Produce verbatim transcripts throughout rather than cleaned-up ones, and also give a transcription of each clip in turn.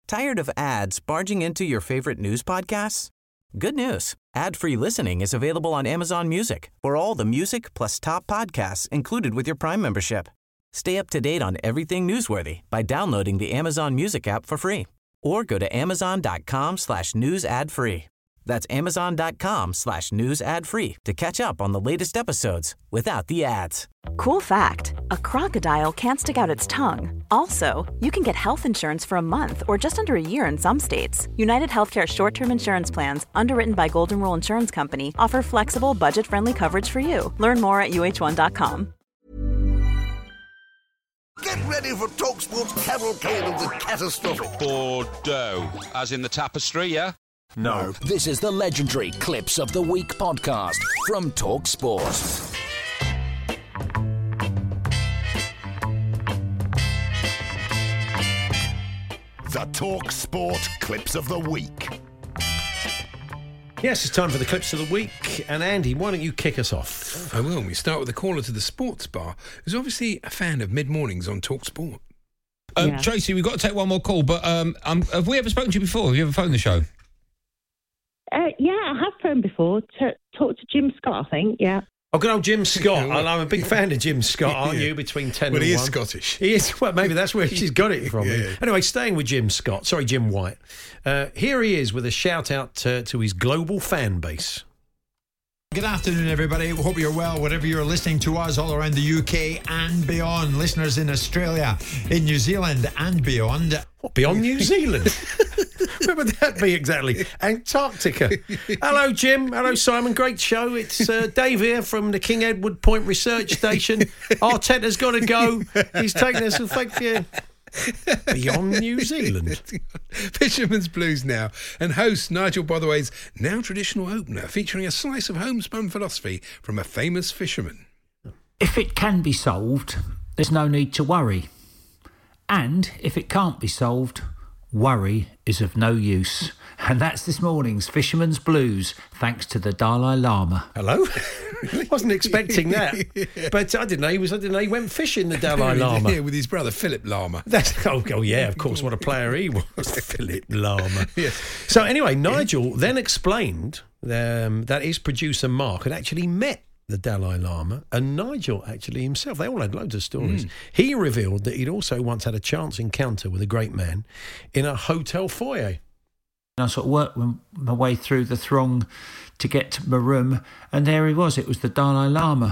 Tired of ads barging into your favorite news podcasts? Good news. Ad-free listening is available on Amazon Music for all the music plus top podcasts included with your Prime membership. Stay up to date on everything newsworthy by downloading the Amazon Music app for free or go to amazon.com slash news ad free. That's amazon.com slash news ad free to catch up on the latest episodes without the ads. Cool fact, a crocodile can't stick out its tongue. Also, you can get health insurance for a month or just under a year in some states. United Healthcare short-term insurance plans, underwritten by Golden Rule Insurance Company, offer flexible, budget-friendly coverage for you. Learn more at U H one dot com. Get ready for TalkSport's cavalcade of the catastrophic. Bordeaux, as in the tapestry, yeah? No. This is the legendary Clips of the Week podcast from TalkSport. The TalkSport Clips of the Week. Yes, it's time for the Clips of the Week. And Andy, why don't you kick us off? I will. We start with the caller to the sports bar, who's obviously a fan of mid-mornings on TalkSport. Um, Yeah. Tracy, we've got to take one more call, but um, um, have we ever spoken to you before? Have you ever phoned the show? Uh, yeah, I have phoned before. To talk to Jim Scott, I think. Yeah. Oh, good old Jim Scott. And I'm a big fan of Jim Scott, aren't Yeah. you? Between ten Well, and he one. is Scottish. He is. Well, maybe that's where she's got it from. Yeah, yeah. Anyway, staying with Jim Scott. Sorry, Jim White. Uh, here he is with a shout out to, to his global fan base. Good afternoon, everybody. Hope you're well, wherever you're listening to us all around the U K and beyond. Listeners in Australia, in New Zealand and beyond. What, beyond New Zealand? Where would that be exactly? Antarctica. Hello, Jim. Hello, Simon. Great show. It's uh, Dave here from the King Edward Point Research Station. Arteta's got to go. He's taking us. Thank you. Beyond New Zealand. Fisherman's Blues now, and host Nigel Botherway's now traditional opener, featuring a slice of homespun philosophy from a famous fisherman. If it can be solved, there's no need to worry. And if it can't be solved, worry is of no use. And that's this morning's Fisherman's Blues, thanks to the Dalai Lama. Hello. Wasn't expecting that, but I didn't know he was. I didn't know he went fishing. The Dalai Lama, Yeah, with his brother Philip Lama. That's oh, oh yeah, of course. What a player he was, Philip Lama. Yes. So anyway, Nigel then explained um, that his producer Mark had actually met the Dalai Lama, and Nigel actually himself. They all had loads of stories. Mm. He revealed that he'd also once had a chance encounter with a great man in a hotel foyer. I sort of worked my way through the throng to get to my room, and there he was. It was the Dalai Lama.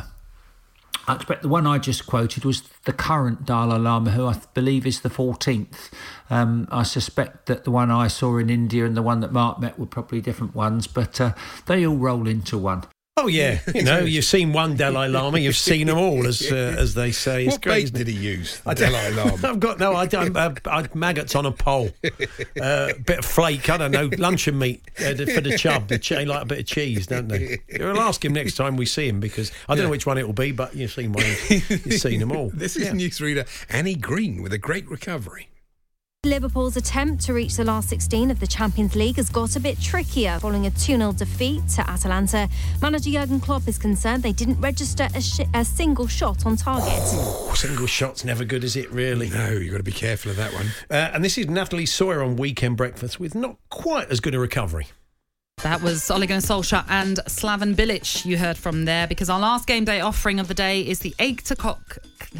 I expect the one I just quoted was the current Dalai Lama, who I believe is the fourteenth. Um, I suspect that the one I saw in India and the one that Mark met were probably different ones, but uh, they all roll into one. Oh yeah, you know, you've seen one Dalai Lama, you've seen them all, as uh, as they say. It's What great, bait isn't it? did he use, the I don't- Dalai Lama? I've got no. I don't. Uh, I, maggots on a pole, uh, bit of flake. I don't know, luncheon meat uh, for the chub. The ch- they like a bit of cheese, don't they? We'll ask him next time we see him, because I don't Yeah. know which one it will be, but you've seen one. You've seen them all. This is Yeah. newsreader Annie Green with a great recovery. Liverpool's attempt to reach the last sixteen of the Champions League has got a bit trickier following a two nil defeat to Atalanta. Manager Jurgen Klopp is concerned they didn't register a, sh- a single shot on target. Oh, single shot's never good, is it, really? No, you've got to be careful of that one. Uh, and this is Natalie Sawyer on Weekend Breakfast with not quite as good a recovery. That was Ole Gunnar Solskjaer and Slaven Bilic you heard from there, because our last game day offering of the day is the egg to cock.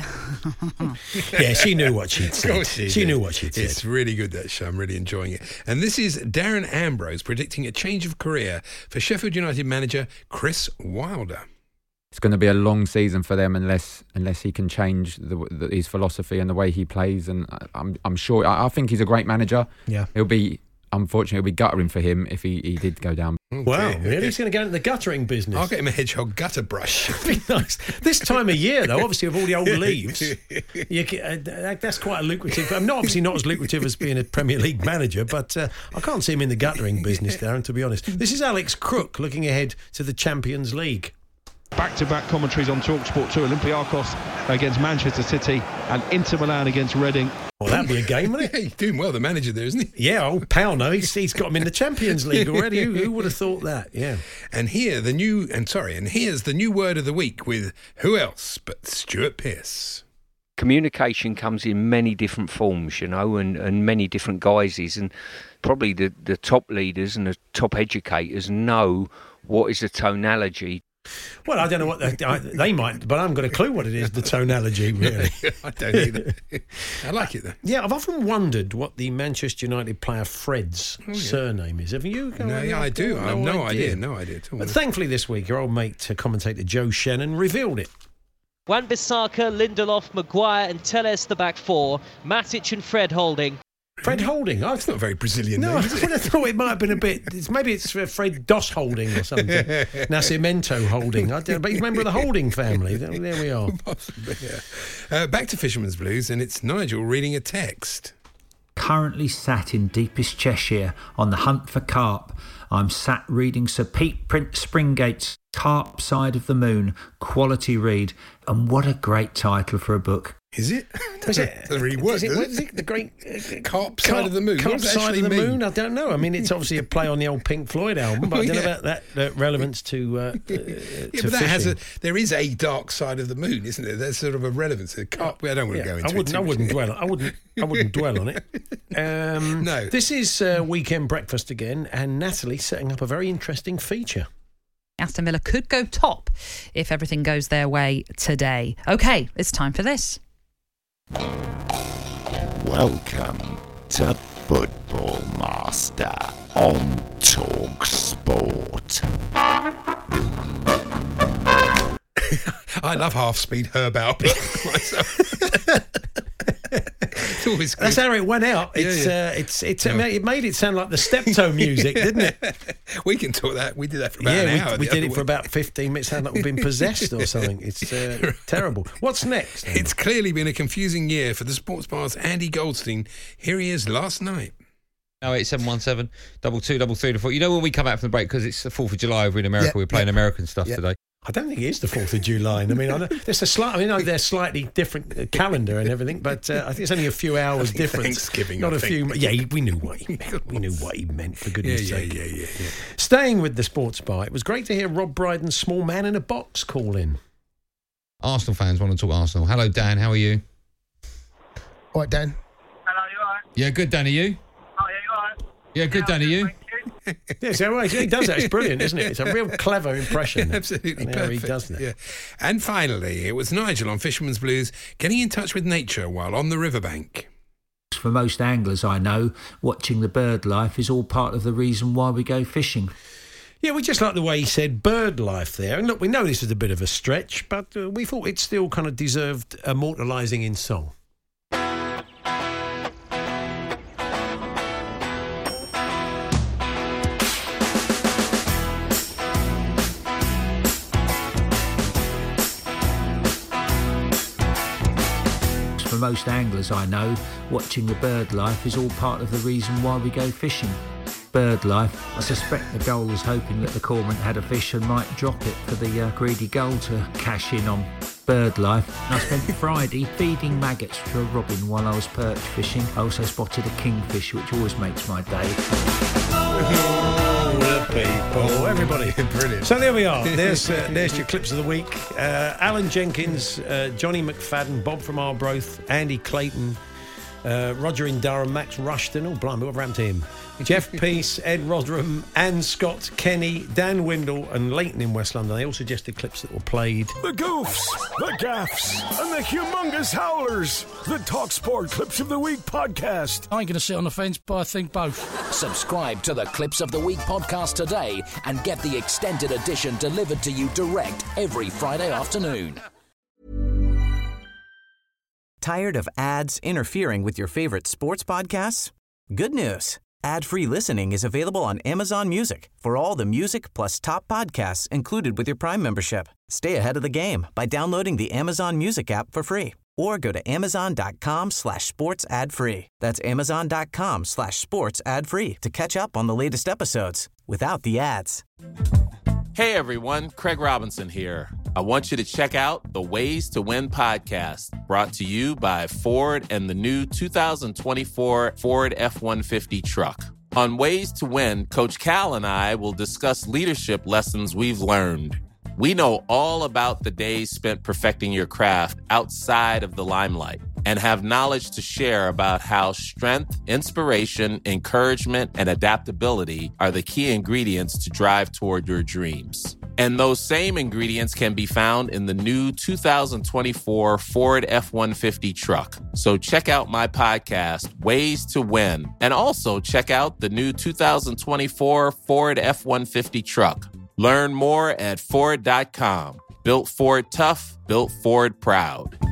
Yeah, she knew what she'd Of said. course She, she did. knew what she'd said. It's really good, that show. I'm really enjoying it. And this is Darren Ambrose predicting a change of career for Sheffield United manager Chris Wilder. It's going to be a long season for them unless unless he can change the, the, his philosophy and the way he plays. And I'm I'm sure I, I think he's a great manager. Yeah, he'll be. Unfortunately, it'll be guttering for him if he, he did go down. Wow, really? He's going to go into the guttering business. I'll get him a hedgehog gutter brush. Be nice. This time of year, though, obviously, with all the old leaves, you get, uh, that- that's quite a lucrative. I'm not obviously not as lucrative as being a Premier League manager, but uh, I can't see him in the guttering business, Darren, to be honest. This is Alex Crook looking ahead to the Champions League. Back-to-back commentaries on TalkSport two. Olympiacos against Manchester City and Inter Milan against Reading. Well, that'd be a game, wouldn't it? Yeah, he's doing well, the manager there, isn't he? Yeah, old Pauno, he's, he's got him in the Champions League already. Who, who would have thought that? Yeah. And here the new and sorry, and here's the new word of the week with who else but Stuart Pearce. communication comes in many different forms, you know, and, and many different guises. And probably the, the top leaders and the top educators know what is the tonality. Well, I don't know what they, I, they might, but I haven't got a clue what it is, the tonality, really. I don't either. I like it, though. Yeah, I've often wondered what the Manchester United player Fred's oh, yeah. surname is. Have you? No, yeah, I do. I have no idea. idea. No idea at all. But thankfully this week, your old mate, uh, commentator Joe Shannon, revealed it. Wan-Bissaka, Lindelof, Maguire and Telles the back four. Matic and Fred Holding. Fred Holding? Oh, it's not very Brazilian. No, name, I is would have thought it might have been a bit. It's, maybe it's Fred Dos Holding or something. Nascimento Holding. I don't know, but he's a member of the Holding family. There we are. Possibly, yeah. Uh, back to Fisherman's Blues, and it's Nigel reading a text. Currently sat in deepest Cheshire on the hunt for carp. I'm sat reading Sir Pete Prince Springate's Carp Side of the Moon, quality read, and what a great title for a book. Is it? Does it? Doesn't really work, is it, does what it? is it? The great uh, Carp Side of the Moon. Carp What does it Side of the actually Moon? mean? I don't know. I mean, it's obviously a play on the old Pink Floyd album, but Well, I don't yeah. know about that uh, relevance to. Uh, uh, Yeah, to but that has a. fishing. There is a dark side of the moon, isn't there? There's sort of a relevance. The carp. I don't want to Yeah, go into I wouldn't. it. I wouldn't dwell. I wouldn't. I wouldn't dwell on it. Um, No. This is uh, Weekend Breakfast again, and Natalie setting up a very interesting feature. Aston Villa could go top if everything goes their way today. OK, it's time for this. Welcome to Football Master on Talk Sport. I love half-speed Herb Alpert myself. It's always good. That's how it went out. Yeah, It's yeah. Uh, it's it's it made, it made it sound like the Steptoe music, didn't it? We can talk that. We did that for about yeah, an we, hour. we the did other it for week. about fifteen minutes. Sound like we've been possessed or something. It's uh, terrible. What's next? It's clearly been a confusing year for the sports bar's Andy Goldstein. Here he is last night. Oh eight seven one seven double two double three to four. You know when we come out from the break because it's the Fourth of July over in America. Yeah, we're playing yeah. American stuff Yeah. today. I don't think it is the Fourth of July. I mean, I know, there's a slight. I mean, I know they're slightly different uh, calendar and everything, but uh, I think it's only a few hours difference. Thanksgiving, not I a think. few. Yeah, he- we knew what he meant. We knew what he meant. For Yeah, goodness' yeah, sake. yeah, yeah, yeah. Staying with the sports bar, it was great to hear Rob Brydon's Small Man in a Box call in. Arsenal fans want to talk Arsenal. Hello, Dan. How are you? All right, Dan. Yeah, good, Dan. Are you? Oh, yeah, you all right? Yeah, good, Dan. Are you? Yeah, so well, he does that. It's brilliant, isn't it? It's a real clever impression. Absolutely And how perfect. he does that. Yeah. And finally, it was Nigel on Fisherman's Blues getting in touch with nature while on the riverbank. For most anglers I know, watching the bird life is all part of the reason why we go fishing. Yeah, we just like the way he said bird life there. And look, we know this is a bit of a stretch, but uh, we thought it still kind of deserved immortalising in song. For most anglers I know, watching the bird life is all part of the reason why we go fishing. Bird life, I suspect the gull was hoping that the cormorant had a fish and might drop it for the uh, greedy gull to cash in on. Bird life, I spent Friday feeding maggots to a robin while I was perch fishing. I also spotted a kingfish, which always makes my day. People, everybody, brilliant. So there we are. There's uh, there's your clips of the week. Uh, Alan Jenkins, uh, Johnny McFadden, Bob from Arbroath, Andy Clayton, uh, Roger in Durham, Max Rushton. Oh, blimey, what happened to him? Jeff Peace, Ed Rotherham, Anne Scott, Kenny, Dan Windle, and Leighton in West London. They all suggested clips that were played. The goofs, the gaffs, and the humongous howlers. The Talk Sport Clips of the Week podcast. I ain't going to sit on the fence, but I think both. Subscribe to the Clips of the Week podcast today and get the extended edition delivered to you direct every Friday afternoon. Tired of ads interfering with your favorite sports podcasts? Good news. Ad-free listening is available on Amazon Music for all the music plus top podcasts included with your Prime membership. Stay ahead of the game by downloading the Amazon Music app for free or go to amazon.com slash sports ad free. That's amazon.com slash sports ad free to catch up on the latest episodes without the ads. Hey everyone, Craig Robinson here. I want you to check out the Ways to Win podcast, brought to you by Ford and the new two thousand twenty-four Ford F one fifty truck. On Ways to Win, Coach Cal and I will discuss leadership lessons we've learned. We know all about the days spent perfecting your craft outside of the limelight and have knowledge to share about how strength, inspiration, encouragement, and adaptability are the key ingredients to drive toward your dreams. And those same ingredients can be found in the new two thousand twenty-four Ford F one fifty truck. So check out my podcast, Ways to Win, and also check out the new two thousand twenty-four Ford F one fifty truck. Learn more at Ford dot com. Built Ford tough, built Ford proud.